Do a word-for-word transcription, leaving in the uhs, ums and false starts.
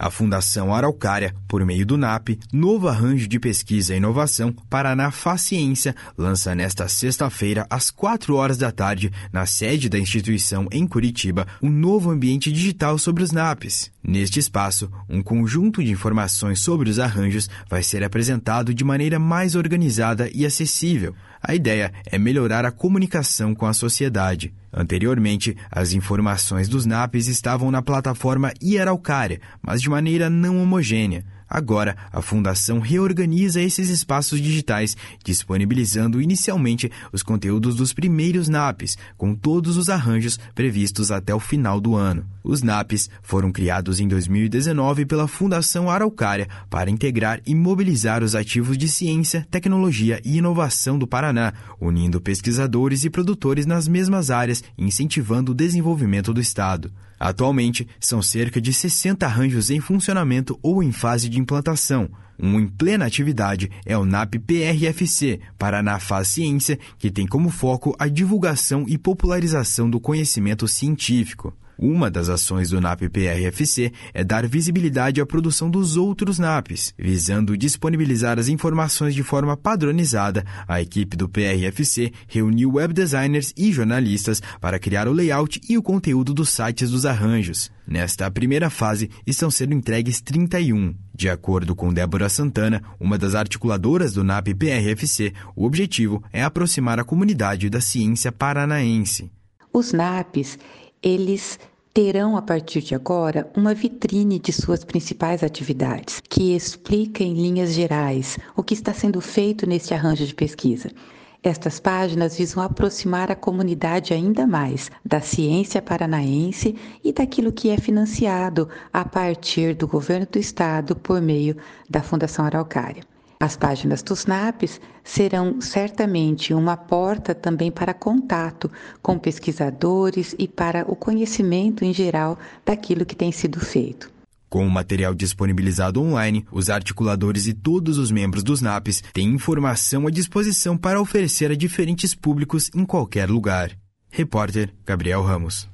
A Fundação Araucária, por meio do N A P, Novo Arranjo de Pesquisa e Inovação, Paraná Faz Ciência, lança nesta sexta-feira, às quatro horas da tarde, na sede da instituição em Curitiba, um novo ambiente digital sobre os N A Ps. Neste espaço, um conjunto de informações sobre os arranjos vai ser apresentado de maneira mais organizada e acessível. A ideia é melhorar a comunicação com a sociedade. Anteriormente, as informações dos N A Ps estavam na plataforma e-Araucária, mas de maneira não homogênea. Agora, a Fundação reorganiza esses espaços digitais, disponibilizando inicialmente os conteúdos dos primeiros N A Ps, com todos os arranjos previstos até o final do ano. Os N A Ps foram criados em dois mil e dezenove pela Fundação Araucária para integrar e mobilizar os ativos de ciência, tecnologia e inovação do Paraná, unindo pesquisadores e produtores nas mesmas áreas e incentivando o desenvolvimento do Estado. Atualmente, são cerca de sessenta arranjos em funcionamento ou em fase de implantação. Um em plena atividade é o N A P P R F C, Paraná Faz Ciência, que tem como foco a divulgação e popularização do conhecimento científico. Uma das ações do N A P P R F C é dar visibilidade à produção dos outros N A Ps. Visando disponibilizar as informações de forma padronizada, a equipe do P R F C reuniu web designers e jornalistas para criar o layout e o conteúdo dos sites dos arranjos. Nesta primeira fase, estão sendo entregues trinta e um. De acordo com Débora Santana, uma das articuladoras do N A P P R F C, o objetivo é aproximar a comunidade da ciência paranaense. Os N A Ps, eles terão, a partir de agora, uma vitrine de suas principais atividades, que explica em linhas gerais o que está sendo feito neste arranjo de pesquisa. Estas páginas visam aproximar a comunidade ainda mais da ciência paranaense e daquilo que é financiado a partir do governo do estado por meio da Fundação Araucária. As páginas dos N A Ps serão certamente uma porta também para contato com pesquisadores e para o conhecimento em geral daquilo que tem sido feito. Com o material disponibilizado online, os articuladores e todos os membros dos N A Ps têm informação à disposição para oferecer a diferentes públicos em qualquer lugar. Repórter Gabriel Ramos.